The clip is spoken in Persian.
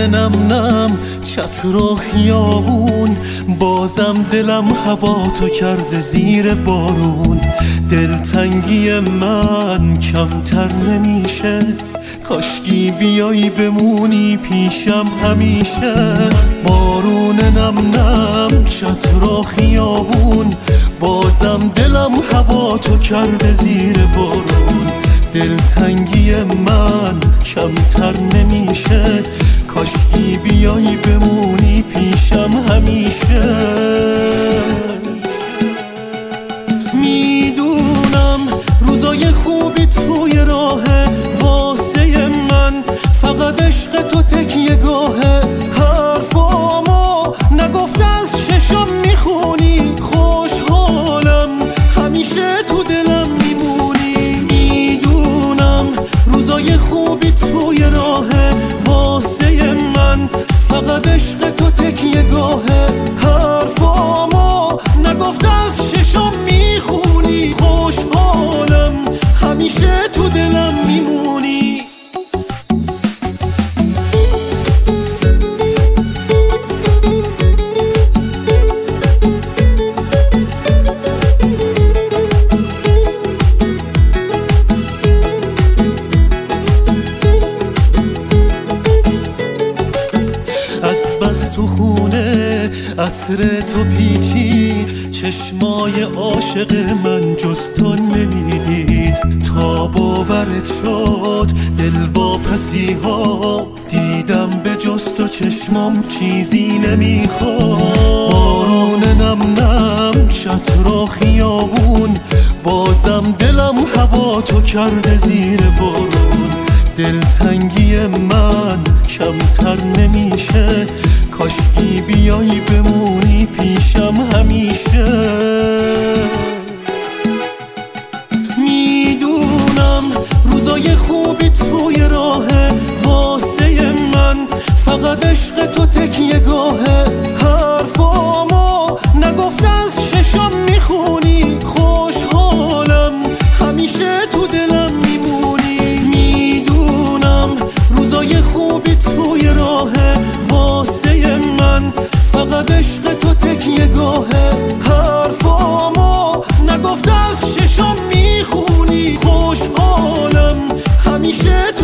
نم نم چتر و خیابون، بازم دلم هوا تو کرده زیر بارون. دلتنگی من کمتر نمیشه، کاشکی بیایی بمونی پیشم همیشه. بارون نم نم چتر و خیابون، بازم دلم هوا تو کرده زیر بارون. دلتنگی من کمتر نمیشه، کاشکی بیایی بمونی پیشم همیشه. میدونم روزای خوبی توی راهه واسه من، فقط عشق تو تکیه گاهه. حرفامو نگفته از چشم میخونی، خوشحالم همیشه تو دلم میمونی. میدونم روزای خوبی توی راهه واسه من، فقط عشق تو تکیه گاهه. حرفامو نگفته از چشم میخونی، خوشحالم همیشه تو دلم میمونی. از بس تو خونه عطر تو پیچی، چشمای عاشق من جز تو نمیدید. تا باورت شد دل واپسی ها، دیدم به جز تو چشمام چیزی نمیخواد. بارون نم نم چتر و خیابون، بازم دلم هوا تو کرده زیر بارون. دلتنگی من کمتر نمیشه، کاشکی بیایی بمونی پیشم همیشه. میدونم روزای خوبی توی راهه واسه من، فقط عشق تو تکیه گاهه. حرفامو نگفته از چشم میخونی، خوشحالم همیشه تو دلم میمونی. میدونم روزای خوبی توی راهه واسه من، فقط عشق تو تکیه گاهه. حرفامو نگفته از چشم میخونی، خوشحالم همیشه تو